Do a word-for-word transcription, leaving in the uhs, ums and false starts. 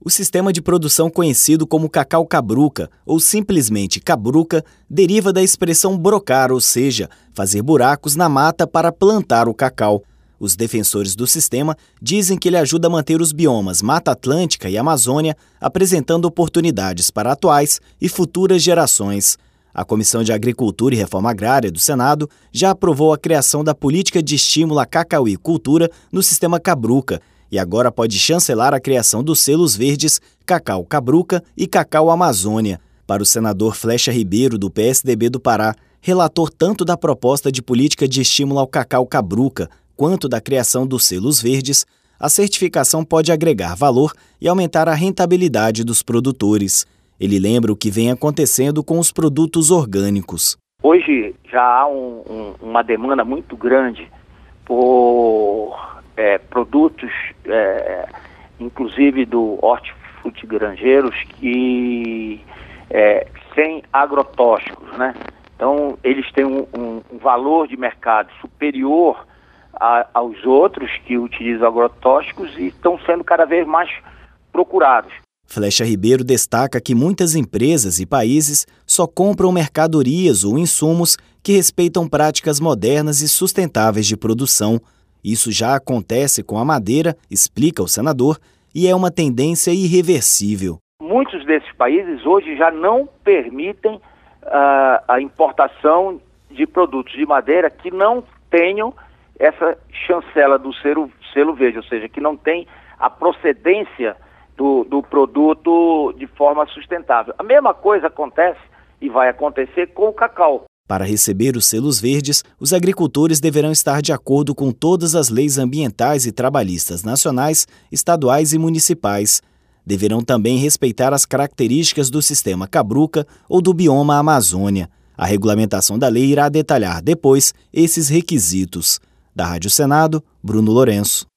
O sistema de produção conhecido como cacau cabruca, ou simplesmente cabruca, deriva da expressão brocar, ou seja, fazer buracos na mata para plantar o cacau. Os defensores do sistema dizem que ele ajuda a manter os biomas Mata Atlântica e Amazônia, apresentando oportunidades para atuais e futuras gerações. A Comissão de Agricultura e Reforma Agrária do Senado já aprovou a criação da Política de Estímulo à Cacauicultura no sistema cabruca, e agora pode chancelar a criação dos selos verdes Cacau Cabruca e Cacau Amazônia. Para o senador Flecha Ribeiro, do P S D B do Pará, relator tanto da proposta de política de estímulo ao cacau cabruca quanto da criação dos selos verdes, a certificação pode agregar valor e aumentar a rentabilidade dos produtores. Ele lembra o que vem acontecendo com os produtos orgânicos. Hoje já há um, um, uma demanda muito grande por É, produtos, é, inclusive do hortifruti granjeiros, que é, sem agrotóxicos, né? Então, eles têm um, um, um valor de mercado superior a, aos outros que utilizam agrotóxicos e estão sendo cada vez mais procurados. Flecha Ribeiro destaca que muitas empresas e países só compram mercadorias ou insumos que respeitam práticas modernas e sustentáveis de produção. Isso já acontece com a madeira, explica o senador, e é uma tendência irreversível. Muitos desses países hoje já não permitem uh, a importação de produtos de madeira que não tenham essa chancela do selo, selo verde, ou seja, que não tem a procedência do, do produto de forma sustentável. A mesma coisa acontece e vai acontecer com o cacau. Para receber os selos verdes, os agricultores deverão estar de acordo com todas as leis ambientais e trabalhistas nacionais, estaduais e municipais. Deverão também respeitar as características do sistema cabruca ou do bioma Amazônia. A regulamentação da lei irá detalhar depois esses requisitos. Da Rádio Senado, Bruno Lourenço.